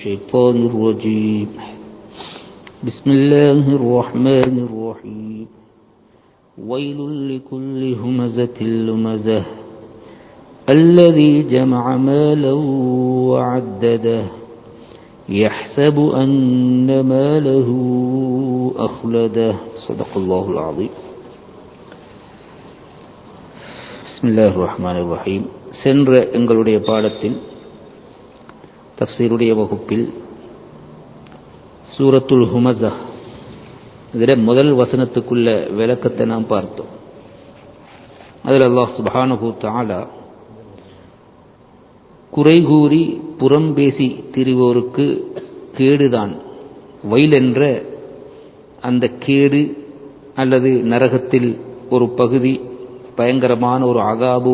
الشيطان الرجيم بسم الله الرحمن الرحيم ويل لكل همزة لمزة الذي جمع مالا وعدده يحسب أن ماله أخلده صدق الله العظيم بسم الله الرحمن الرحيم சென்ற எங்களுடைய பாடத்தில் தஃப்சீருடைய வகுப்பில் சூரத்துல் ஹுமஸா இதில் முதல் வசனத்துக்குள்ள விளக்கத்தை நாம் பார்த்தோம். அதில் அல்லாஹ் சுப்ஹானஹு தஆலா குறை கூறி புறம் பேசி திரிவோருக்கு கேடுதான் வயல் என்ற அந்த கேடு அல்லது நரகத்தில் ஒரு பகுதி பயங்கரமான ஒரு அதாபு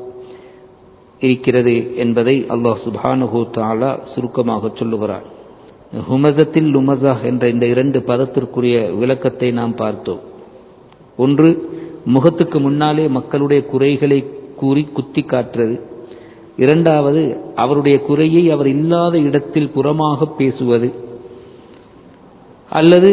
இருக்கிறது என்பதை அல்லாஹ் சுப்ஹானஹு தஆலா சுருக்கமாக சொல்லுகிறார். ஹுமஸத்தில் லுமஸா என்ற இந்த இரண்டு பதத்திற்குரிய விளக்கத்தை நாம் பார்த்தோம். ஒன்று, முகத்துக்கு முன்னாலே மக்களுடைய குறைகளை கூறி குத்தி காட்டுறது. இரண்டாவது, அவருடைய குறையை அவர் இல்லாத இடத்தில் புறமாக பேசுவது, அல்லது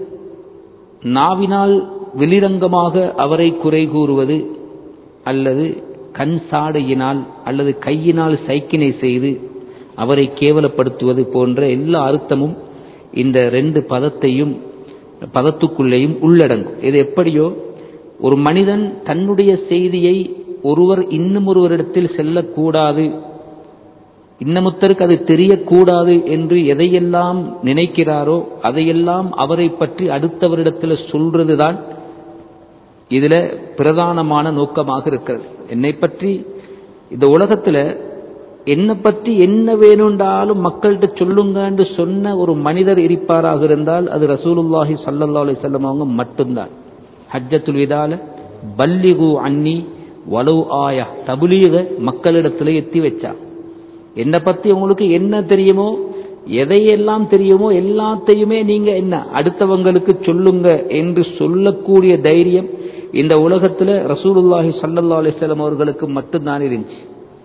நாவினால் வெளிரங்கமாக அவரை குறை கூறுவது, அல்லது கண் சாடையினால் அல்லது கையினால் சைக்கினை செய்து அவரை கேவலப்படுத்துவது போன்ற எல்லா அர்த்தமும் இந்த ரெண்டு பதத்துக்குள்ளேயும் உள்ளடங்கும். இது எப்படியோ, ஒரு மனிதன் தன்னுடைய செய்தியை ஒருவர் இன்னும் ஒருவரிடத்தில் செல்லக்கூடாது, இன்னமுத்தருக்கு அது தெரியக்கூடாது என்று எதையெல்லாம் நினைக்கிறாரோ அதையெல்லாம் அவரை பற்றி அடுத்தவரிடத்தில் சொல்றதுதான் இதுல பிரதானமான நோக்கமாக இருக்கிறது. என்னை பற்றி இந்த உலகத்துல என்னை பற்றி என்ன வேணுண்டாலும் மக்கள்கிட்ட சொல்லுங்கன்னு சொன்ன ஒரு மனிதர் இருப்பாராக இருந்தால் அது ரசூலுல்லாஹி ஸல்லல்லாஹு அலைஹி வஸல்லம் அவங்க மட்டும்தான். ஹஜ்ஜத்துல் விதால பல்லிகு அன்னி வலவ் ஆயா, தபுலீக மக்களிடத்துல எத்தி வச்சா. என்னை பற்றி உங்களுக்கு என்ன தெரியுமோ, எதையெல்லாம் தெரியுமோ எல்லாத்தையுமே நீங்க என்ன அடுத்தவங்களுக்கு சொல்லுங்க என்று சொல்லக்கூடிய தைரியம் இந்த உலகத்துல ரசூலுல்லாஹி ஸல்லல்லாஹு அலைஹி வஸல்லம் அவர்களுக்கு மட்டும்தான் இருந்துச்சு.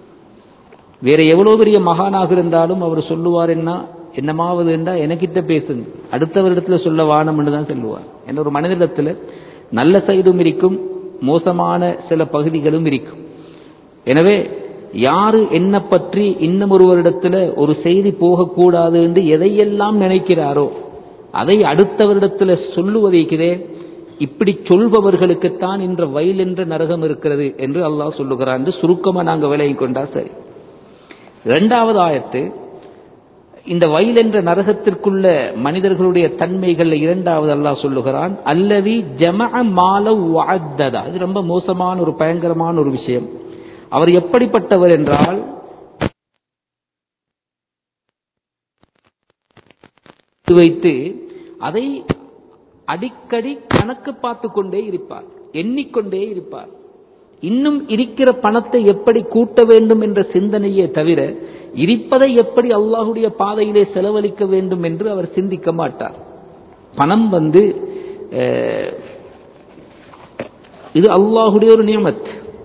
வேற எவ்வளவு பெரிய மகானாக இருந்தாலும் அவர் சொல்லுவார், என்னமாவது என்றா எனக்கிட்ட பேசுங்க, அடுத்தவரிடத்துல சொல்ல வானம் என்று தான் சொல்லுவார். என்ன, ஒரு மனிதனிடத்துல நல்ல சைடும் இருக்கும், மோசமான சில பகுதிகளும் இருக்கும். எனவே யாரு என்ன பற்றி இன்னும் ஒருவரிடத்துல ஒரு செய்தி போகக்கூடாது என்று எதையெல்லாம் நினைக்கிறாரோ அதை அடுத்தவரிடத்துல சொல்லுவதே, இப்படி சொல்பவர்களுக்குத்தான் இன்ற வயல் என்ற நரகம் இருக்கிறது என்று அல்லாஹ் சொல்லுகிறான் என்று சுருக்கமா நாங்க விலகி கொண்டா சரி. இரண்டாவது ஆயத்து இந்த வயல் என்ற நரகத்திற்குள்ள மனிதர்களுடைய தன்மைகள் இரண்டாவது அல்லாஹ் சொல்லுகிறான், அல்லதி ஜமஅ மால வஅத்ததா. இது ரொம்ப மோசமான ஒரு பயங்கரமான ஒரு விஷயம். அவர் எப்படிப்பட்டவர் என்றால், வைத்து அதை அடிக்கடி கணக்கு பார்த்து கொண்டே இருப்பார், எண்ணிக்கொண்டே இருப்பார். இன்னும் இருக்கிற பணத்தை எப்படி கூட்ட வேண்டும் என்ற சிந்தனையே தவிர இருப்பதை எப்படி அல்லாஹுடைய பாதையிலே செலவழிக்க வேண்டும் என்று அவர் சிந்திக்க மாட்டார். பணம் இது அல்லாஹுடைய ஒரு நியமத்.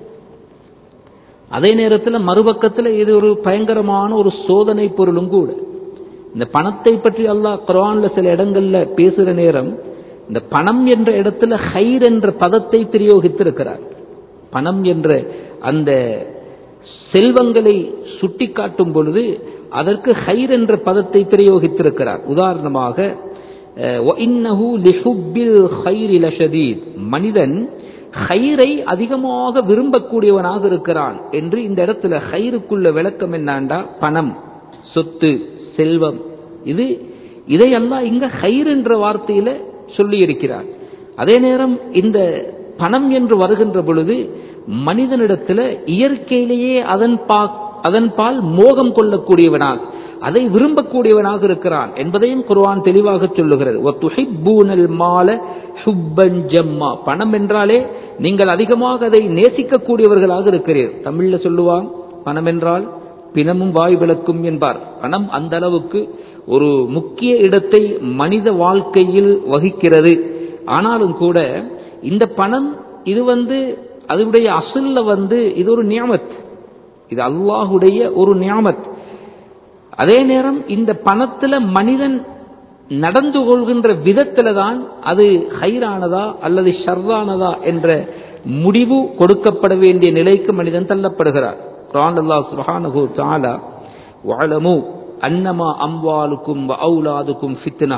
அதே நேரத்தில் மறுபக்கத்தில் இது ஒரு பயங்கரமான ஒரு சோதனை பொருளும் கூட. இந்த பணத்தை பற்றி அல்லாஹ் குர்ஆன்ல சில இடங்கள்ல பேசுகிற நேரம் இந்த பணம் என்ற இடத்துல ஹைர் என்ற பதத்தை பிரயோகித்திருக்கிறார். பணம் என்ற அந்த செல்வங்களை சுட்டி காட்டும் பொழுது அதற்கு ஹைர் என்ற பதத்தை பிரயோகித்திருக்கிறார். உதாரணமாக, வஇன்னஹு லிஹுப்பில் கைரி லஷதீத், மனிதன் ஹைரை அதிகமாக விரும்பக்கூடியவனாக இருக்கிறான் என்று இந்த இடத்துல ஹைருக்குள்ள விளக்கம் என்னாண்டா பணம், சொத்து, செல்வம். இதை அல்லாஹ் இங்க ஹைர் என்ற வார்த்தையில சொல்லி இருக்கிறார். அதே நேரம் இந்த பணம் என்று வருகின்ற பொழுது மனிதனிடத்துல இயற்கையிலேயே அதன் பால் மோகம் கொள்ளக்கூடியவனாக, அதை விரும்பக்கூடியவனாக இருக்கிறான் என்பதையும் குர்ஆன் தெளிவாக சொல்லுகிறது. வதுஹிப்பூனல் மால ஹுப்பன் ஜம்மா, பணம் என்றாலே நீங்கள் அதிகமாக அதை நேசிக்கக்கூடியவர்களாக இருக்கிறீர்கள். தமிழ்ல சொல்லுவாங்க, பணம் என்றால் பிணமும் வாய் விளக்கும் என்பார். பணம் அந்த அளவுக்கு ஒரு முக்கிய இடத்தை மனித வாழ்க்கையில் வகிக்கிறது. ஆனாலும் கூட இந்த பணம் இது அதனுடைய அசல்ல இது ஒரு நியமத், இது அல்லாஹுடைய ஒரு நியமத். அதே நேரம் இந்த பணத்துல மனிதன் நடந்து கொள்கின்ற விதத்துல தான் அது ஹைரானதா அல்லது ஷர்ரானதா என்ற முடிவு கொடுக்கப்பட வேண்டிய நிலைக்கு மனிதன் தள்ளப்படுகிறார். குர்ஆன் அல்லாஹ் சுப்ஹானஹு வ தஆலா வஅலமு அன்னமா அம்வாலுக்கும் வ அவுலாதுக்கும் ஃபித்னா,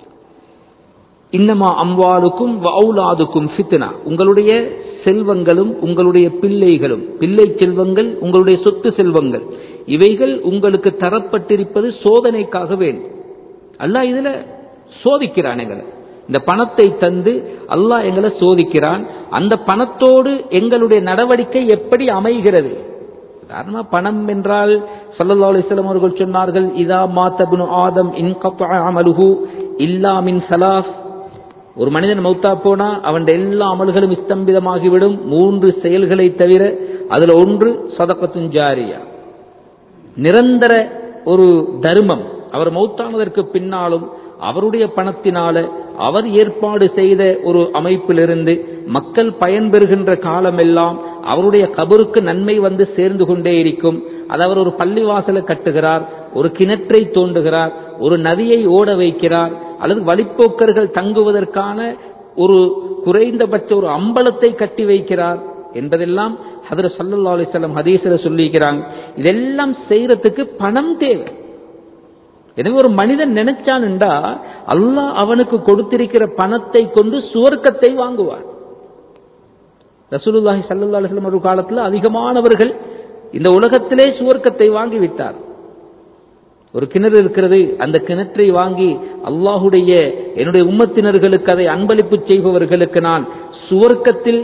இன்னமா அம்வாலுக்கும் வ அவுலாதுக்கும் ஃபித்னா, உங்களுடைய செல்வங்களும் உங்களுடைய பிள்ளைகளும், பிள்ளை செல்வங்கள் உங்களுடைய சொத்து செல்வங்கள், இவைகள் உங்களுக்கு தரப்பட்டிருப்பது சோதனைக்காக வேண்டும். அல்லாஹ் இதுல சோதிக்கிறான் எங்களை. இந்த பணத்தை தந்து அல்லாஹ் எங்களை சோதிக்கிறான். அந்த பணத்தோடு எங்களுடைய நடவடிக்கை எப்படி அமைகிறது? காரணமா பணம் என்றால் ஸல்லல்லாஹு அலைஹி வஸல்லம் அவர்கள் சொன்னார்கள், இதா மாத இப்னு ஆதம் இன்கதஅ அமலுஹு இல்லா மின் ஸலாஸ், ஒரு மனிதன் மௌத்தா போனா அவன் எல்லா அமல்களும் ஸ்தம்பிதமாகிவிடும், 3 செயல்களை தவிர. அதுல ஒன்று சதகத்துன் ஜாரியா, நிரந்தர ஒரு தர்மம். அவர் மௌத்தானதற்கு பின்னாலும் அவருடைய பணத்தினால அவர் ஏற்பாடு செய்த ஒரு அமைப்பிலிருந்து மக்கள் பயன்பெறுகின்ற காலமெல்லாம் அவருடைய கபருக்கு நன்மை வந்து சேர்ந்து கொண்டே இருக்கும். அது அவர் ஒரு பள்ளிவாசலை கட்டுகிறார், ஒரு கிணற்றை தோண்டுகிறார், ஒரு நதியை ஓட வைக்கிறார், அல்லது வழிப்போக்கர்கள் தங்குவதற்கான ஒரு குறைந்தபட்ச ஒரு அம்பலத்தை கட்டி வைக்கிறார் என்பதெல்லாம் ஹதரத் ஸல்லல்லாஹு அலைஹி வஸல்லம் ஹதீஸ்ல சொல்லிக்கிறாங்க. இதெல்லாம் செய்யறதுக்கு பணம் தேவை. எனவே ஒரு மனிதன் நினைச்சான்டா அல்லாஹ் அவனுக்கு கொடுத்திருக்கிற பணத்தை கொண்டு சுவர்க்கத்தை வாங்குவார். ரசூலுல்லாஹி ஸல்லல்லாஹு அலைஹி வஸல்லம் ஒரு காலத்தில் அதிகமானவர்கள் இந்த உலகத்திலே சுவர்க்கத்தை வாங்கி விட்டார். ஒரு கிணறு இருக்கிறது, அந்த கிணற்றை வாங்கி அல்லாஹுடைய என்னுடைய உம்மத்தினர்களுக்கு அதை அன்பளிப்பு செய்பவர்களுக்கு நான் சுவர்க்கத்தில்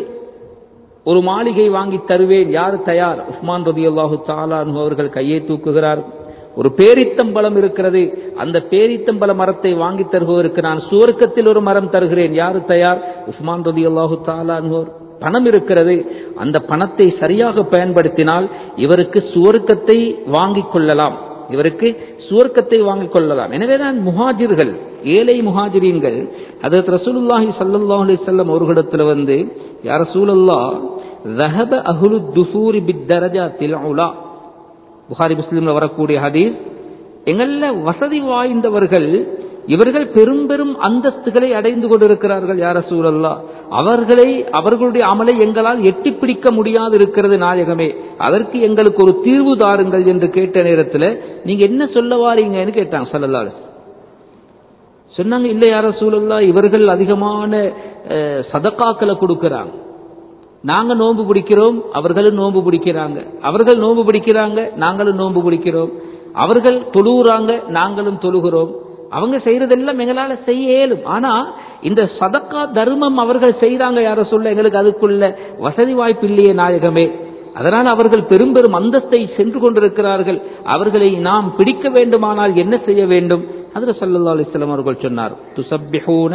ஒரு மாளிகை வாங்கி தருவேன், யார் தயார்? உஸ்மான் ரலியல்லாஹு தஆலா அன்ஹு அவர்கள் கையை தூக்குகிறார். ஒரு பேரித்தம்பலம் இருக்கிறது, அந்த பேரித்தம்பல மரத்தை வாங்கி தருவதற்கு நான் சுவர்க்கத்தில் ஒரு மரம் தருகிறேன், யாரு தயார்? உஸ்மான் ரலியல்லாஹு தஆலா அன்ஹு. பணம் இருக்கிறது, அந்த பணத்தை சரியாக பயன்படுத்தினால் இவருக்கு சுவர்க்கத்தை வாங்கிக் கொள்ளலாம், இவருக்கு சுவர்க்கத்தை வாங்கிக் கொள்ளலாம். எனவேதான் முஹாஜிர்கள், ஏழை முஹாஜிரீன்கள் ஹஜ்ரத் ரசூலுல்லாஹி ஸல்லல்லாஹு அலைஹி வஸல்லம் அவர்களிடத்தில் வந்து, யா ரசூலல்லாஹ் ذهب اهل الدثور بالدرجات العلى, புகாரி முஸ்லிம்ல வரக்கூடிய ஹதீஸ், எங்கள்ல வசதி வாய்ந்தவர்கள் இவர்கள் பெரும் பெரும் அந்தஸ்துகளை அடைந்து கொண்டிருக்கிறார்கள், யா ரசூலல்லாஹ், அவர்களுடைய அமலை எங்களால் எட்டி பிடிக்க முடியாது இருக்கிறது நாயகமே, அதற்கு எங்களுக்கு ஒரு தீர்வு தாருங்கள் என்று கேட்ட நேரத்தில் நீங்க என்ன சொல்ல வாரீங்கன்னு கேட்டாங்க ஸல்லல்லாஹு அலைஹி வஸல்லம். சொன்னாங்க, இல்லை யா ரசூலல்லாஹ், இவர்கள் அதிகமான சதகாக்களை கொடுக்கிறாங்க, நாங்க நோன்பு பிடிக்கிறோம், அவர்களும் நோன்பு பிடிக்கிறாங்க, அவர்கள் நோன்பு பிடிக்கிறாங்க, நாங்களும் நோன்பு பிடிக்கிறோம், அவர்கள் தொழுகிறாங்க, நாங்களும் தொழுகிறோம், அவங்க செய்யறதெல்லாம் எங்களால செய்ய இயலும், ஆனா இந்த சதக்கா தர்மம் அவர்கள் செய்யறாங்க யார சொல்ல, எங்களுக்கு அதுக்குள்ள வசதி வாய்ப்பு இல்லையே நாயகமே, அதனால் அவர்கள் பெரும் பெரும் அந்தஸ்தை சென்று கொண்டிருக்கிறார்கள், அவர்களை நாம் பிடிக்க வேண்டுமானால் என்ன செய்ய வேண்டும்? ஹஜ்ரத் ஸல்லல்லாஹு அலைஹி வஸல்லம் அவர்கள் சொன்னார், துஸப்பிஹூன,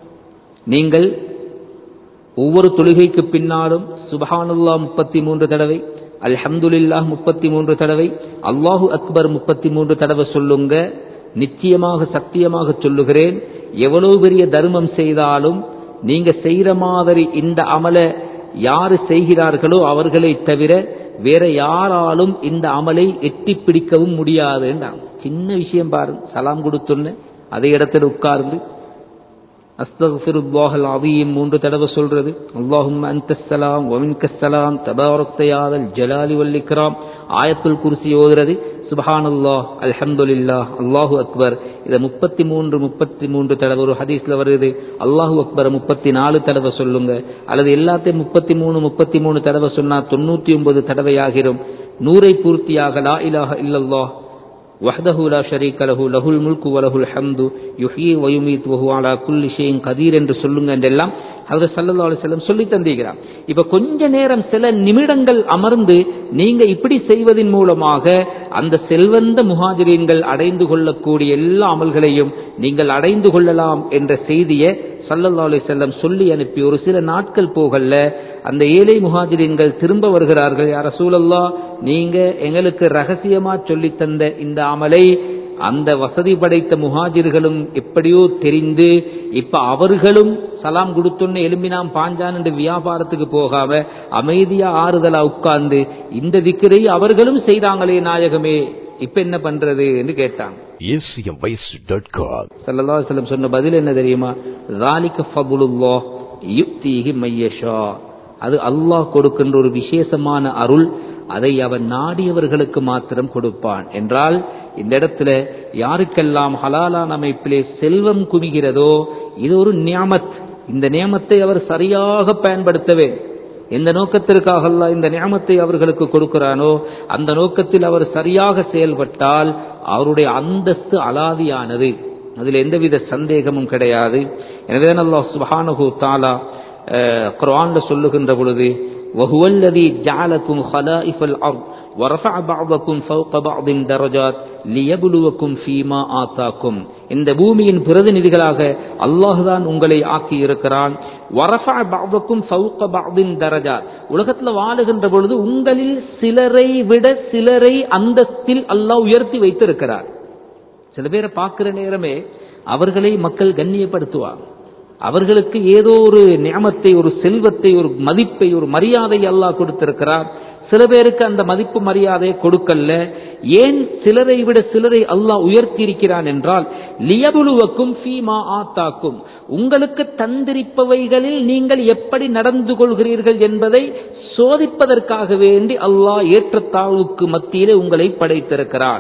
நீங்கள் ஒவ்வொரு தொழுகைக்கு பின்னாலும் சுப்ஹானல்லாஹ் 33 தடவை, அல்ஹம்துலில்லாஹ் 33 தடவை, அல்லாஹு அக்பர் 33 தடவை சொல்லுங்க. நிச்சயமாக சத்தியமாக சொல்லுகிறேன், எவ்வளவு பெரிய தர்மம் செய்தாலும் நீங்க செய்யற மாதிரி இந்த அமலை யாரு செய்கிறார்களோ அவர்களை தவிர வேற யாராலும் இந்த அமலை எட்டி பிடிக்கவும் முடியாது. சின்ன விஷயம் பாருங்க, சலாம் கொடுத்துன்னு அதே இடத்துல உட்கார்ந்து அஸ்தக்ஃபிருல்லாஹல் அஸீம் 3 தடவை சொல்றது, அல்லாஹும்ம அன்தஸ் ஸலாம் வ மின்கஸ் ஸலாம் தபாரக்த யா தல் ஜலாலி வல் இக்ராம், ஆயத்துல் குர்சி ஓதுறது, சுப்ஹானல்லாஹ் அல்ஹம்துலில்லாஹ் அல்லாஹு அக்பர், இதை 33 தடவை. ஒரு ஹதீஸ்ல வருது அல்லாஹு அக்பர் 34 தடவை சொல்லுங்க, அல்லது எல்லாத்தையும் 33 தடவை சொன்னா 99 தடவையாகிரும். 100 பூர்த்தியாக லா இலாஹ இல்லல்லாஹ் வஹ்தஹு லா ஷரீக லஹு லஹுல் முல்கு வ லஹுல் ஹம்து யுஹ்யி வ யுமீத் வ ஹுவ அலா குல்லி ஷைஇன் கதீர் என்று சொல்லுங்க என்றெல்லாம் ஹஜ்ரத் ஸல்லல்லாஹு அலைஹி வஸல்லம் சொல்லி தந்திருக்கிறார். இப்ப கொஞ்ச நேரம் சில நிமிடங்கள் அமர்ந்து நீங்க இப்படி செய்வதன் மூலமாக அந்த செல்வந்த முஹாஜிரீன்கள் அடைந்து கொள்ளக்கூடிய எல்லா அமல்களையும் நீங்கள் அடைந்து கொள்ளலாம் என்ற செய்தியை ஸல்லல்லாஹு அலைஹி வஸல்லம் சொல்லி அனுப்பி ஒரு சில நாட்கள் போகல, அந்த ஏழை முஹாஜிரீன்கள் திரும்ப வருகிறார்கள், யா ரசூலல்லாஹ், நீங்க எங்களுக்கு ரகசியமா சொல்லி தந்த இந்த அமலை அந்த வசதி படைத்த முஹாஜிர்களும் எப்படியோ தெரிந்து இப்ப அவர்களும் சலாம் கொடுத்தோன்னு எலும்பினாம் பாஞ்சான் என்று வியாபாரத்துக்கு போகாம அமைதியா ஆறுதலா உட்கார்ந்து இந்த திக்ரை அவர்களும் செய்தாங்களே நாயகமே இப்ப என்ன பண்றது என்று கேட்டான். acmvoice.com. ஸல்லல்லாஹு அலைஹி வஸல்லம் சொன்ன பதில் என்ன தெரியுமா? ذَلِكَ فَضْلُ اللَّهِ يُؤْتِيهِ مَن يَشَاءُ. அது அல்லாஹ் கொடுக்கின்ற ஒரு விசேஷமான அருள், அதை அவன் நாடியவர்களுக்கு மாத்திரம் கொடுப்பான் என்றால், இந்த இடத்துல யாருக்கெல்லாம் ஹலாலான அமைப்பிலே செல்வம் குவிகிறதோ இது ஒரு நியாமத். இந்த நியாமத்தை அவர் சரியாக பயன்படுத்தவே, எந்த நோக்கத்திற்காக அல்லாஹ் இந்த நியாமத்தை அவர்களுக்கு கொடுக்கிறானோ அந்த நோக்கத்தில் அவர் சரியாக செயல்பட்டால் அவருடைய அந்தஸ்து அலாதியானது, அதில் எந்தவித சந்தேகமும் கிடையாது. எனவே அல்லாஹ் சுப்ஹானஹு தஆலா குர்ஆன்ல சொல்லுகின்ற பொழுது وَهُوَ الَّذِي جَعَلَكُمْ خَلَائِفَ الْأَرْضِ وَرَفَعَ بَعْضَكُمْ فَوْقَ بَعْضٍ دَرَجَاتٍ لِيَبْلُوَكُمْ فِيمَا آتَاكُمْ. இந்த பூமியின் பிரதிநிதிகளாக அல்லாஹ் தான் உங்களை ஆக்கி இருக்கிறான். وَرَفَعَ بَعْضَكُمْ فَوْقَ بَعْضٍ دَرَجَاتٍ. உலகத்தில் வாழுகின்ற பொழுது உங்களில் சிலரை விட சிலரை அந்தஸ்தில் அல்லாஹ் உயர்த்தி வைத்திருக்கிறார். சில பேரை பார்க்கிற நேரமே அவர்களை மக்கள் கண்ணியப்படுத்துவார். அவர்களுக்கு ஏதோ ஒரு நியமத்தை, ஒரு செல்வத்தை, ஒரு மதிப்பை, ஒரு மரியாதை அல்லாஹ் கொடுத்திருக்கிறார். சில பேருக்கு அந்த மதிப்பு மரியாதை கொடுக்கல. ஏன் சிலரை விட சிலரை அல்லாஹ் உயர்த்தி இருக்கிறான் என்றால், லியபுலுவக்கும் ஃபீமா ஆத்தாக்கும், உங்களுக்கு தந்திரிப்பவைகளில் நீங்கள் எப்படி நடந்து கொள்கிறீர்கள் என்பதை சோதிப்பதற்காக வேண்டி அல்லாஹ் ஏற்றத்தாழ்வுக்கு மத்தியிலே உங்களை படைத்திருக்கிறான்.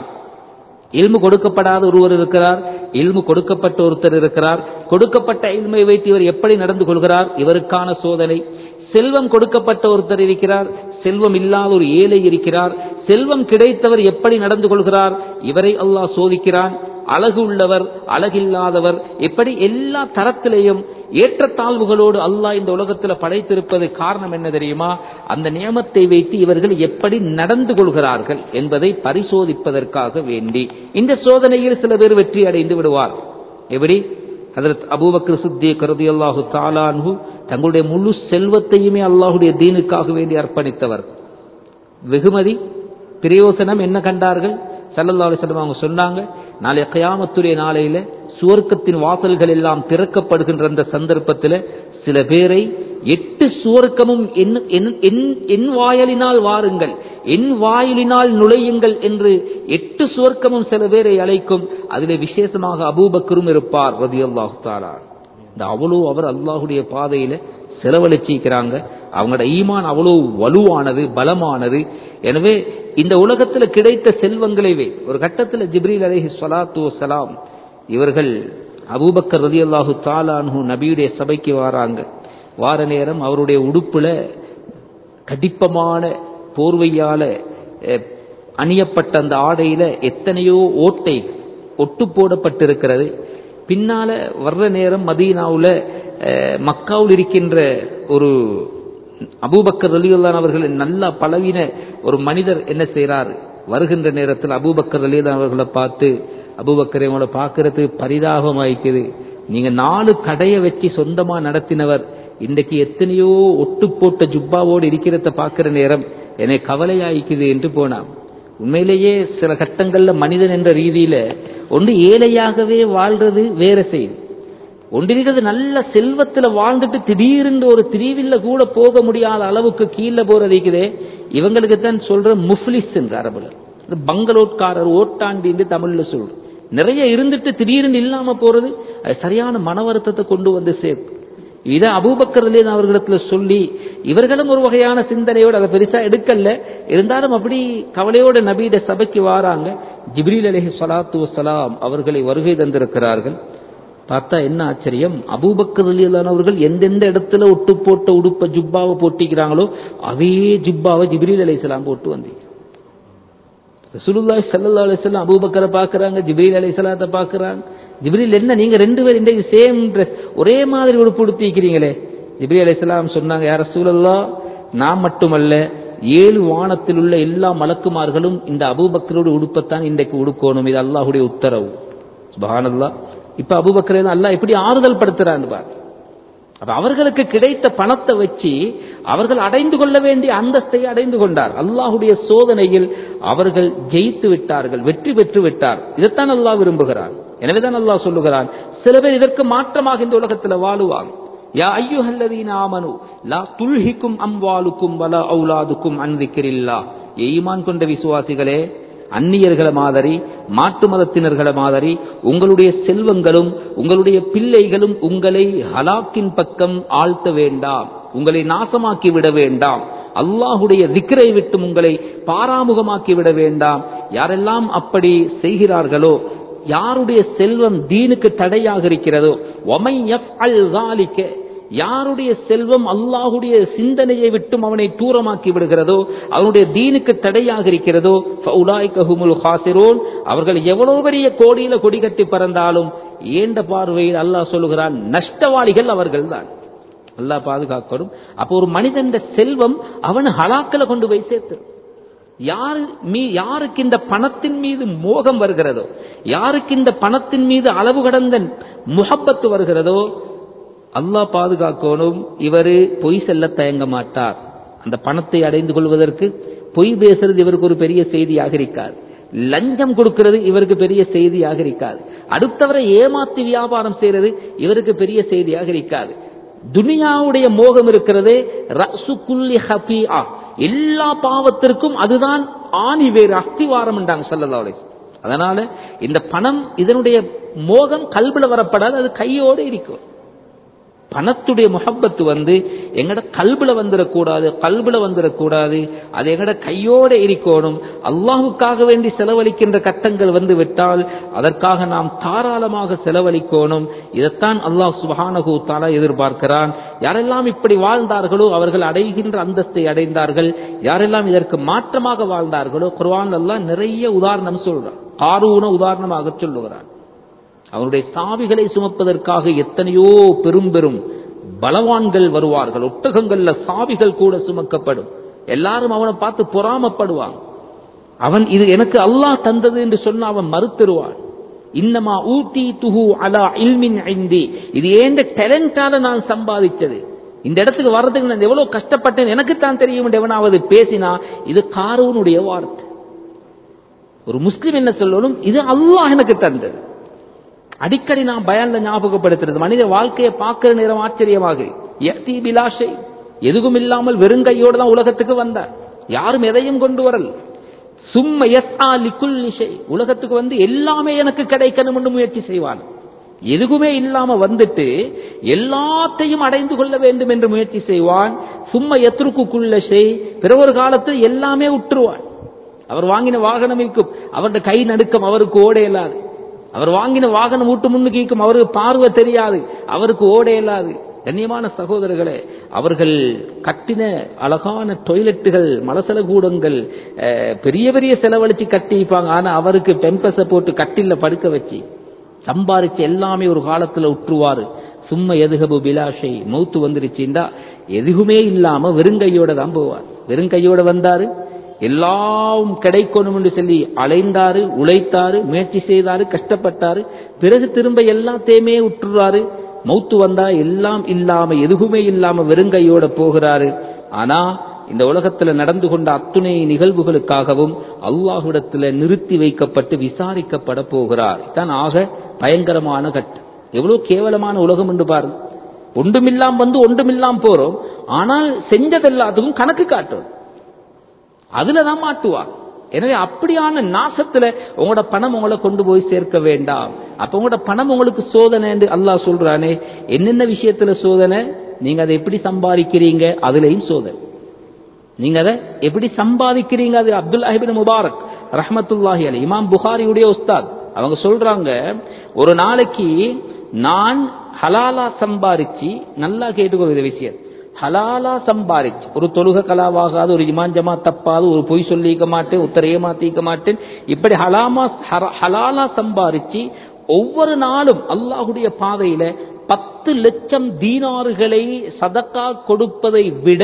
இல்மு கொடுக்கப்படாத ஒருவர் இருக்கிறார், இல்மு கொடுக்கப்பட்ட ஒருத்தர் இருக்கிறார். கொடுக்கப்பட்ட இல்மை வைத்து இவர் எப்படி நடந்து கொள்கிறார், இவருக்கான சோதனை. செல்வம் கொடுக்கப்பட்ட ஒருத்தர் இருக்கிறார், செல்வம் இல்லாத ஒரு ஏழை இருக்கிறார். செல்வம் கிடைத்தவர் எப்படி நடந்து கொள்கிறார், இவரை அல்லாஹ் சோதிக்கிறான். அழகு உள்ளவர், அழகில்லாதவர், எப்படி எல்லா தரத்திலேயும் ஏற்றத்தாழ்வுகளோடு அல்லாஹ் இந்த உலகத்தில் படைத்திருப்பது காரணம் என்ன தெரியுமா? அந்த நியமத்தை வைத்து இவர்கள் எப்படி நடந்து கொள்கிறார்கள் என்பதை பரிசோதிப்பதற்காக வேண்டி. இந்த சோதனையில் சில பேர் வெற்றி அடைந்து விடுவார். எப்படி? ஹஜ்ரத் அபூபக்கர் சித்தீக் ரலியல்லாஹு தஆலா அன்ஹு தங்களுடைய முழு செல்வத்தையுமே அல்லாஹ்வுடைய தீனுக்காக வேண்டி அர்ப்பணித்தவர். வெகுமதி பிரயோசனம் என்ன கண்டார்கள்? ஸல்லல்லாஹு அலைஹி வஸல்லம் அவங்க சொன்னாங்க, நாளை கியாமத்துடைய நாளையில சுவர்க்கத்தின் வாசல்கள் எல்லாம் திறக்கப்படுகின்ற அந்த சந்தர்ப்பத்தில் சில பேரை 8 சுவர்க்கமும் என் வாயிலினால் வாருங்கள், என் வாயிலினால் நுழையுங்கள் என்று 8 சுவர்க்கமும் சில பேரை அழைக்கும். அதிலே விசேஷமாக அபூபக்கரும் இருப்பார் ரலியல்லாஹு தஆலா. இந்த அவ்வளோ அவர் அல்லாஹ்வுடைய பாதையில செலவழிச்சிக்கிறாங்க. அவங்களோட ஈமான் அவ்வளோ வலுவானது, பலமானது. எனவே இந்த உலகத்தில் கிடைத்த செல்வங்களைவே ஒரு கட்டத்தில் ஜிப்ரீல் அலைஹி ஸலாத்து வஸ்ஸலாம் இவர்கள் அபூபக்கர் ரலியல்லாஹு தஆலா அன்ஹு நபியுடைய சபைக்கு வராங்க. வார நேரம் அவருடைய உடுப்புல கடிப்பமான போர்வையால அணியப்பட்ட அந்த ஆடையில எத்தனையோ ஓட்டை ஒட்டு போடப்பட்டிருக்கிறது. பின்னால வர்ற நேரம் மதீனாவுல மக்காவில் இருக்கின்ற ஒரு அபூபக்கர் ரலியல்லாஹு அவர்கள் நல்ல பலவீன ஒரு மனிதர் என்ன செய்கிறார், வருகின்ற நேரத்தில் அபூபக்கர் ரலியல்லாஹு அவர்களை பார்த்து, அபூபக்கரை உங்களை பார்க்கறதுக்கு பரிதாபமாயிக்குது, நீங்க 4 கடையை வச்சு சொந்தமா நடத்தினவர், இன்றைக்கு எத்தனையோ ஒட்டு போட்ட ஜுப்பாவோடு இருக்கிறத பார்க்கிற நேரம் என்னை கவலையாயிக்குது என்று போனான். உண்மையிலேயே சில கட்டங்கள்ல மனிதன் என்ற ரீதியில ஒன்று ஏழையாகவே வாழ்றது வேற செய்து, ஒன்றிருக்கிறது நல்ல செல்வத்தில் வாழ்ந்துட்டு திடீரென்று ஒரு திரிவில்ல கூட போக முடியாத அளவுக்கு கீழே போறதுக்குதே, இவங்களுக்கு தான் சொல்ற முஃப்லிஸ் என்ற அரபுல, பங்களோட்காரர், ஓட்டாண்டி என்று தமிழ்ல சொல்ற. நிறைய இருந்துட்டு திடீரென்று இல்லாம போறது சரியான மன வருத்தத்தை கொண்டு வந்து சேர்க்கும். இதை அபூபக்கர் ரலியல்லாஹு அவர்களிடத்துல சொல்லி இவர்களும் ஒரு வகையான சிந்தனையோடு அதை பெருசா எடுக்கல, இருந்தாலும் அப்படி கவலையோட நபியுடைய சபைக்கு வாராங்க. ஜிப்ரீல் அலைஹி ஸலாத்து வஸ்ஸலாம் அவர்களை வருகை தந்திருக்கிறார்கள். பார்த்தா என்ன ஆச்சரியம், அபூபக்கர் ரலியல்லாஹு அவர்கள் எந்தெந்த இடத்துல ஒட்டு போட்ட உடுப்ப ஜுப்பாவை போட்டிக்கிறாங்களோ அதே ஜுப்பாவை ஜிப்ரீல் அலைஹிஸ்ஸலாம் போட்டு வந்தீங்க. ரசூலுல்லாஹி ஸல்லல்லாஹு அலைஹி வஸல்லம் அபூபக்கரை பார்க்கறாங்க, ஜிப்ரீல் அலைஹிஸ்ஸலாத்தை பார்க்கறாங்க. ஜிப்ரீல் என்ன நீங்க 2 பேர் இந்த சேம் ட்ரெஸ் ஒரே மாதிரி உடுப்பு உடுத்திக்கிறீங்களே? ஜிப்ரீல் அலைஹிஸ்ஸலாம் சொன்னாங்க, யா ரசூலல்லாஹ், நான் மட்டுமல்ல 7 வானத்தில் உள்ள எல்லா மலக்குமார்களும் இந்த அபூபக்கரோட உடுப்பத்தான் இன்றைக்கு உடுக்கணும், இது அல்லாஹ்வுடைய உத்தரவு. சுப்ஹானல்லாஹ். இப்ப அபூபக்கரை அல்லாஹ் எப்படி ஆறுதல் படுத்துறான்னு பாரு. அப்ப அவர்களுக்கு கிடைத்த பணத்தை வச்சு அவர்கள் அடைந்து கொள்ள வேண்டிய அந்தஸ்தை அடைந்து கொண்டார். அல்லாஹ்வுடைய சோதனையில் அவர்கள் ஜெயித்து விட்டார்கள், வெற்றி பெற்று விட்டார். இதைத்தான் அல்லாஹ் விரும்புகிறார். எனவேதான் அல்லாஹ் சொல்லுகிறான், சில பேர் இதற்கு மாற்றமாக இந்த உலகத்தில் வாழுவாங்க. யா அய்யுஹல்லதீன ஆமனு லா துல்ஹிக்கும் அம்வாலுக்கும் வலா அவுலாதுக்கும் அன் ذிக்ரில்லாஹ். ஈமான் கொண்ட விசுவாசிகளே, அந்நியர்களை மாதிரி, மாற்று மதத்தினர்களை மாதிரி உங்களுடைய செல்வங்களும் உங்களுடைய பிள்ளைகளும் உங்களை ஹலாக்கின் பக்கம் ஆழ்த்த வேண்டாம், உங்களை நாசமாக்கி விட வேண்டாம், அல்லாஹுடைய திக்ரை விட்டு உங்களை பாராமுகமாக்கி விட வேண்டாம். யாரெல்லாம் அப்படி செய்கிறார்களோ, யாருடைய செல்வம் தீனுக்கு தடையாக இருக்கிறதோ, வமை யஃஅல் ஸாலிக, யாருடைய செல்வம் அல்லாஹுடைய சிந்தனையை விட்டும் அவனை தூரமாக்கி விடுகிறதோ, அவனுடைய தீனுக்கு தடையாக இருக்கிறதோ, ஃபஉலாயிக ஹுமுல் ஹாசிரூன், அவர்கள் எவ்வளவு பெரிய கோடியில கொடி கட்டி பறந்தாலும் ஏண்ட பார்வையில் அல்லாஹ் சொல்லுகிறான், நஷ்டவாளிகள் அவர்கள்தான். அல்லாஹ் பாதுகாக்கணும். அப்போ ஒரு மனிதன் செல்வம் அவன் ஹலாக்கல கொண்டு போய் சேர்த்து, யாருக்கு இந்த பணத்தின் மீது மோகம் வருகிறதோ, யாருக்கு இந்த பணத்தின் மீது அளவு கடந்த முஹப்பத்து வருகிறதோ, அல்லாஹ் பாதுகாக்கணும், இவரு பொய் செல்ல தயங்க மாட்டார். அந்த பணத்தை அடைந்து கொள்வதற்கு பொய் பேசுறது இவருக்கு ஒரு பெரிய செய்தியாக இருக்காது, லஞ்சம் கொடுக்கிறது இவருக்கு பெரிய செய்தியாக இருக்காது, அடுத்தவரை ஏமாத்தி வியாபாரம் செய்யறது இவருக்கு பெரிய செய்தியாக இருக்காது. துனியாவுடைய மோகம் இருக்கிறது, ரஅசு குல்லி ஹஃபிஆ, எல்லா பாவத்திற்கும் அதுதான் ஆணி வேறு, அஸ்திவாரம் என்றாங்க ஸல்லல்லாஹு அலைஹி வஸல்லம். அதனால இந்த பணம், இதனுடைய மோகம் கல்புல வரப்படாது, அது கையோடு இருக்கும். பணத்துடைய முஹப்பத்து எங்கட கல்புல வந்துடக்கூடாது, கல்புல வந்துடக்கூடாது, அது எங்கட கையோட இருக்கணும். அல்லாஹுக்காக வேண்டி செலவழிக்கின்ற கட்டங்கள் விட்டால் அதற்காக நாம் தாராளமாக செலவழிக்கணும். இதைத்தான் அல்லாஹ் சுப்ஹானஹு வ தஆலா எதிர்பார்க்கிறான். யாரெல்லாம் இப்படி வாழ்ந்தார்களோ அவர்கள் அடைகின்ற அந்தஸ்தை அடைந்தார்கள். யாரெல்லாம் இதற்கு மாற்றமாக வாழ்ந்தார்களோ, குர்ஆன் அல்லாஹ் நிறைய உதாரணம் சொல்றான். காரூன உதாரணமாக சொல்லுகிறான். அவனுடைய சாவிகளை சுமப்பதற்காக எத்தனையோ பெரும் பெரும் பலவான்கள் வருவார்கள், ஒட்டகங்கள்ல சாவிகள் கூட சுமக்கப்படும். எல்லாரும் அவனை பார்த்து பொறாமப்படுவான். அவன் இது எனக்கு அல்லாஹ் தந்தது என்று சொன்ன அவன் மறுத்துருவான். இன்னமா ஊதீதுஹு அலா இல்மின் இன்தி, இது ஏண்ட டேலண்டால நான் சம்பாதிச்சது, இந்த இடத்துக்கு வர்றதுக்கு நான் எவ்வளவு கஷ்டப்பட்டேன் எனக்கு தான் தெரியும் என்று எவனாவது பேசினா இது காரூனுடைய வார்த்தை. ஒரு முஸ்லிம் என்ன சொல்லணும், இது அல்லாஹ் எனக்கு தந்தது. அடிக்கடி நான் பயான்ல ஞாபகப்படுத்துறது, மனித வாழ்க்கையை பார்க்கிற நேரம் ஆச்சரியமாக, யதி பிலாஷை, எதுவும் இல்லாமல் வெறுங்கையோடு தான் உலகத்துக்கு வந்தார், யாரும் எதையும் கொண்டு வரல். சும்ம யஸ்ஆ லிகுல்லி ஷை, உலகத்துக்கு எல்லாமே எனக்கு கிடைக்கணும் என்று முயற்சி செய்வான். எதுவுமே இல்லாம வந்துட்டு எல்லாத்தையும் அடைந்து கொள்ள வேண்டும் என்று முயற்சி செய்வான். சும்ம யத்ருக்கு குல்ல ஷை, பிறகு ஒரு காலத்தில் எல்லாமே உற்றுவான். அவர் வாங்கின வாகனம் இருக்கும், அவருடைய கை நடுக்கம், அவருக்கு ஓட இயலாது. அவர் வாங்கின வாகனம் வீட்டு முன்னுக்கு இருக்கும், அவருக்கு பார்வை தெரியாது, அவருக்கு ஓட இயலாது. கண்ணியமான சகோதரர்களே, அவர்கள் கட்டின அழகான டொய்லெட்டுகள், மலசல கூடங்கள், பெரிய பெரிய செலவழிச்சு கட்டிப்பாங்க. ஆனா அவருக்கு பெம்பஸை போட்டு கட்டில படுக்க வச்சு சம்பாரிச்சு எல்லாமே ஒரு காலத்துல உற்றுவாரு. சும்மா எதுகபு பிலாஷை, மௌத்து வந்துருச்சுண்டா எதுவுமே இல்லாம வெறுங்கையோட தான் போவார். வெறுங்கையோட வந்தாரு, எல்லாம் கிடைக்கணும் என்று சொல்லி அலைந்தாரு, உழைத்தாரு, முயற்சி செய்தாரு, கஷ்டப்பட்டாரு. பிறகு திரும்ப எல்லாத்தையுமே உற்றுறாரு. மௌத்து வந்தா எல்லாம் இல்லாம, எதுவுமே இல்லாம வெறுங்கையோட போகிறாரு. ஆனா இந்த உலகத்துல நடந்து கொண்ட அத்துணை நிகழ்வுகளுக்காகவும் அல்லாஹ்விடத்துல நிறுத்தி வைக்கப்பட்டு விசாரிக்கப்பட போகிறார். தான் ஆக பயங்கரமான கட்டம். எவ்வளவு கேவலமான உலகம் என்று பாருங்க. ஒன்றுமில்லாம் ஒன்றுமில்லாம் போறோம், ஆனால் செஞ்சதெல்லாத்துக்கும் கணக்கு காட்டும், அதுலதான் மாட்டுவார். எனவே அப்படியான நாசத்துல உங்களோட பணம் உங்களை கொண்டு போய் சேர்க்க வேண்டாம். அப்ப உங்களோட பணம் உங்களுக்கு சோதனை என்று அல்லாஹ் சொல்றானே, என்னென்ன விஷயத்துல சோதனை, நீங்க அதை எப்படி சம்பாதிக்கிறீங்க அதுலயும் சோதனை. நீங்க அதை எப்படி சம்பாதிக்கிறீங்க, அது அப்துல்லாஹ் இப்னு முபாரக் ரஹ்மத்துல்லாஹி அலைஹி, இமாம் புகாரியுடைய உஸ்தாத், அவங்க சொல்றாங்க, ஒரு நாளைக்கு நான் ஹலாலா சம்பாரிச்சு, நல்லா கேட்டுக்கோ இந்த விஷயம், ஹலாலா சம்பாரிச்சு, ஒரு தொழுக கலாவாகாது, ஒரு இமான் ஜமா தப்பாது, ஒரு பொய் சொல்லிக்க மாட்டேன், உத்தரையே மாத்திக்க மாட்டேன், இப்படி ஹலாலா சம்பாரிச்சு ஒவ்வொரு நாளும் அல்லாஹுடைய பாதையில 10 லட்சம் தீனார்களை சதக்கா கொடுப்பதை விட,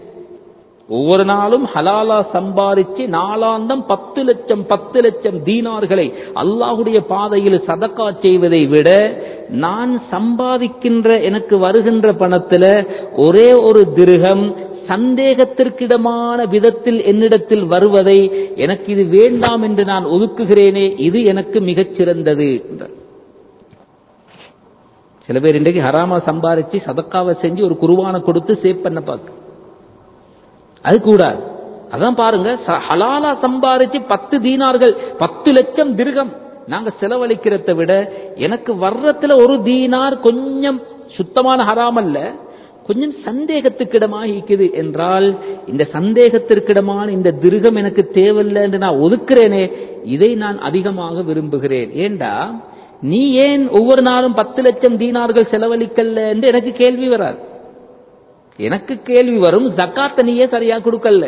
ஒவ்வொரு நாளும் ஹலாலா சம்பாரிச்சு நாளாந்தம் 10 லட்சம் தீனார்களை அல்லாஹுடைய பாதையில் சதக்கா செய்வதை விட, நான் சம்பாதிக்கின்ற எனக்கு வருகின்ற பணத்துல ஒரே ஒரு திர்ஹம் சந்தேகத்திற்கிடமான விதத்தில் என்னிடத்தில் வருவதை எனக்கு இது வேண்டாம் என்று நான் ஒதுக்குகிறேனே, இது எனக்கு மிகச் சிறந்தது. சில பேர் இன்றைக்கு ஹராமா சம்பாரிச்சு சதக்காவை செஞ்சு ஒரு குர்பானை கொடுத்து சேவ் பண்ண பார்க்க, அது கூடாது. அதான் பாருங்க, ஹலாலா சம்பாதிச்சு 10 தீனார்கள் 10 லட்சம் திர்ஹம் நாங்க செலவழிக்கிறத விட எனக்கு வர்றதுல ஒரு தீனார் கொஞ்சம் சுத்தமான ஹராம் அல்ல, கொஞ்சம் சந்தேகத்துக்கிடமாக இருக்குது என்றால், இந்த சந்தேகத்திற்கிடமான இந்த திர்ஹம் எனக்கு தேவையில்லை என்று நான் ஒதுக்குறேனே, இதை நான் அதிகமாக விரும்புகிறேன். ஏண்டா நீ ஏன் ஒவ்வொரு நாளும் 10 லட்சம் தீனார்கள் செலவழிக்கல என்று எனக்கு கேள்வி வராது. எனக்கு கேள்வி வரும், ஜக்காத்தை நீயே சரியா கொடுக்கல,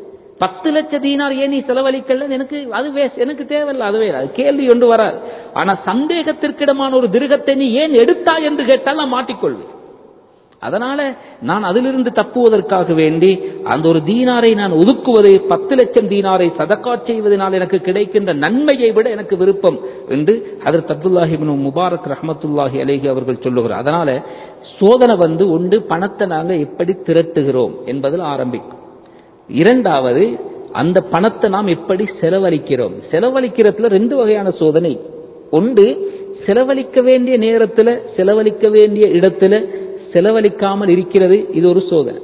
10 லட்சம் தீனார் ஏன் நீ செலவழிக்கல, எனக்கு அது எனக்கு தேவையில்லை, அதுவே கேள்வி ஒன்று வராது. ஆனா சந்தேகத்திற்கிடமான ஒரு திர்ஹத்தை நீ ஏன் எடுத்தாய் என்று கேட்டால் நான் மாட்டிக்கொள்வேன். அதனால நான் அதிலிருந்து தப்புவதற்காக வேண்டி அந்த ஒரு தீனாரை நான் ஒதுக்குவது, 10 லட்சம் தீனாரை சதகா செய்வதனால் எனக்கு கிடைக்கின்ற நன்மையை விட எனக்கு விருப்பம் என்று ஹஜ்ரத் அப்துல்லாஹி இப்னு முபாரக் ரஹ்மத்துல்லாஹி அலைஹி அவர்கள் சொல்லுகிறார். அதனால சோதனை ஒன்று பணத்தை நாங்க எப்படி திரட்டுகிறோம் என்பதில் ஆரம்பிக்கும். இரண்டாவது, அந்த பணத்தை நாம் எப்படி செலவழிக்கிறோம். செலவழிக்கிறதுல 2 வகையான சோதனை. ஒன்று, செலவழிக்க வேண்டிய நேரத்தில் செலவழிக்க வேண்டிய இடத்துல செலவழிக்காமல் இருக்கிறது, இது ஒரு சோதனை.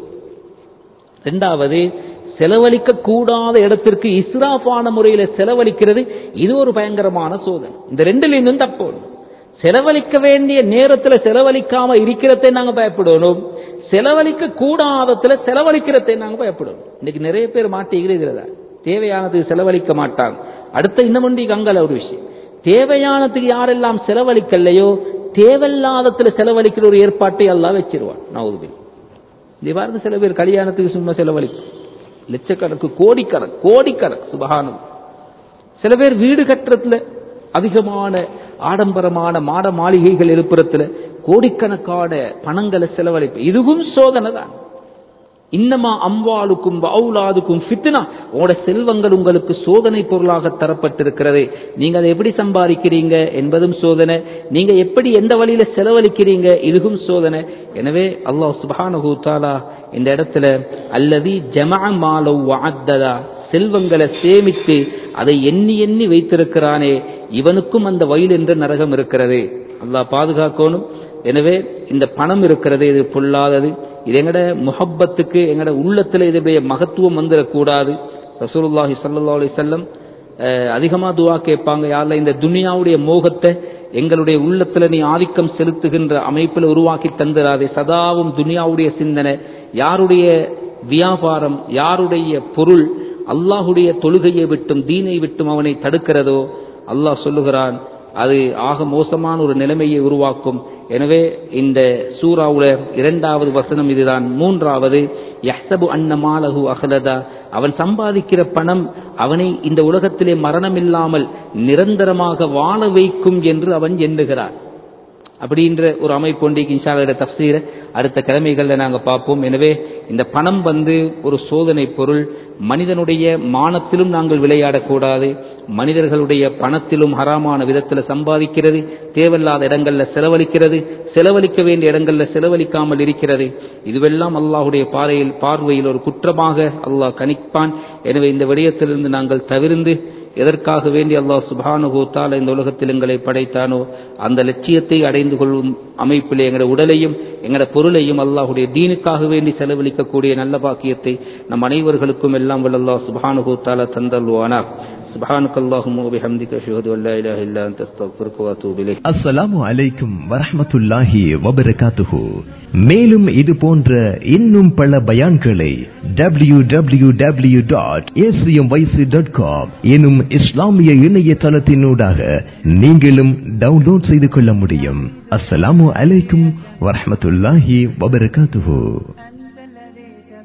இரண்டாவது, செலவழிக்க கூடாத இடத்திற்கு இஸ்ராஃபான முறையில் செலவழிக்கிறது, இது ஒரு பயங்கரமான சோதனை. இந்த ரெண்டிலிருந்தும் தப்போம். செலவழிக்க வேண்டிய நேரத்தில் செலவழிக்காம இருக்கிறதை நாங்க பயப்படணும், செலவழிக்க கூடாதத்துல செலவழிக்கிறதை நாங்க பயப்படணும். இன்னைக்கு நிறைய பேர் மாட்டிக்கிறதா, தேவையானதுக்கு செலவழிக்க மாட்டாங்க. அடுத்த இன்னமுண்டி கங்கல ஒரு விஷயம், தேவையானதுக்கு யாரெல்லாம் செலவழிக்கலையோ தேவையில்லாதத்துல செலவழிக்கிற ஒரு ஏற்பாட்டை அல்லாஹ் வச்சிருவான். நவுதுபில் இந்த பாருங்க, சில பேர் கல்யாணத்துக்கு சும்மா செலவழிக்கும், லட்சக்கணக்கு கோடிக்கணக்கு சுபஹானல்லாஹ். சில பேர் வீடு கட்டுறதுல அதிகமான ஆடம்பரமான மாட மாளிகைகள் எழுப்புறதுல கோடிக்கணக்கான பணங்களை செலவழிப்பு, இதுவும் சோதனை தான். இன்னமா அம்வாலுக்கும் வஅவுலாதுக்கும் ஃபித்னா, உங்களோட செல்வங்கள் உங்களுக்கு சோதனை பொருளாக தரப்பட்டிருக்கிறது. நீங்க அதை எப்படி சம்பாதிக்கிறீங்க என்பதும் சோதனை, நீங்க எப்படி எந்த வழியில செலவழிக்கிறீங்க இதுவும் சோதனை. எனவே அல்லாஹ் சுப்ஹானஹு தஆலா இந்த இடத்துல அல்லதி ஜமஅ மாலவ் வஅத்ததா, செல்வங்களை சேமித்து அதை எண்ணி எண்ணி வைத்திருக்கிறானே, இவனுக்கும் அந்த வயல் என்ற நரகம் இருக்கிறது. அல்லாஹ் பாதுகாக்கணும். எனவே இந்த பணம் இருக்கிறது, இது பொல்லாதது. இது எங்கட முஹப்பத்துக்கு, எங்கட உள்ளத்துல இதனுடைய மகத்துவம் வந்துடக்கூடாது. ரசூலுல்லாஹி ஸல்லல்லாஹு அலைஹி வஸல்லம் அதிகமா துஆ கேட்பாங்க, யா அல்லாஹ் இந்த துனியாவுடைய மோகத்தை எங்களுடைய உள்ளத்துல நீ ஆதிக்கம் செலுத்துகின்ற அமைப்பில் உருவாக்கி தந்திராதே. சதாவும் துனியாவுடைய சிந்தனை, யாருடைய வியாபாரம், யாருடைய பொருள் அல்லாஹுடைய தொழுகையை விட்டும் தீனை விட்டும் அவனை தடுக்கிறதோ, அல்லாஹ் சொல்லுகிறான் அது ஆக மோசமான ஒரு நிலைமையை உருவாக்கும். எனவே இந்த சூராவுல 2வது வசனம் இதுதான். 3வது, யஹ்சபு அன்ன மாலஹு அஹ்லதா, அவன் சம்பாதிக்கிற பணம் அவனை இந்த உலகத்திலே மரணமில்லாமல் நிரந்தரமாக வாழ வைக்கும் என்று அவன் எண்ணுகிறான். அப்படின்ற ஒரு அமைப்பு கொண்டு இன்ஷா அல்லாஹ் தஃப்சீரை அடுத்த கிழமைகளில் நாங்கள் பார்ப்போம். எனவே இந்த பணம் ஒரு சோதனை பொருள். மனிதனுடைய மானத்திலும் நாங்கள் விளையாடக்கூடாது, மனிதர்களுடைய பணத்திலும் ஹராமான விதத்தில் சம்பாதிக்கிறது, தேவையில்லாத இடங்களில் செலவழிக்கிறது, செலவழிக்க வேண்டிய இடங்களில் செலவழிக்காமல் இருக்கிறது, இதுவெல்லாம் அல்லாஹுடைய பார்வையில் ஒரு குற்றமாக அல்லாஹ் கணிப்பான். எனவே இந்த விடயத்திலிருந்து நாங்கள் தவிர்ந்து எதற்காக வேண்டி அல்லாஹ் சுப்ஹானஹு வ தஆலா இந்த உலகத்தில் எங்களை படைத்தானோ அந்த லட்சியத்தை அடைந்து கொள்ளும் அமைப்பிலே எங்களுடைய உடலையும் எங்களுடைய பொருளையும் அல்லாஹுடைய தீனுக்காக வேண்டி செலவழிக்கக்கூடிய நல்ல பாக்கியத்தை நம் அனைவர்களுக்கும் எல்லாம் வல்ல அல்லாஹ் சுப்ஹானஹு வ தஆலா தந்தல்வானாக. சுப்ஹானக்கல்லாஹும்ம வ பிஹம்திக அஷ்ஹது அன் லா இலாஹா இல்லா அன்த அஸ்தக்ஃபிருக வ அத்தூபு இலைக். அஸ்ஸலாமு அலைக்கும் வரஹ்மத்துல்லாஹி வ பரகாத்துஹு. மேலும் இது போன்ற இன்னும் பல பயான்களை www.acmyc.com எனும் இஸ்லாமிய இணையதளத்தினூடாக நீங்களும் டவுன்லோட் செய்து கொள்ள முடியும். அஸ்ஸலாமு அலைக்கும் வரஹ்மத்துல்லாஹி வ பரகாத்துஹு.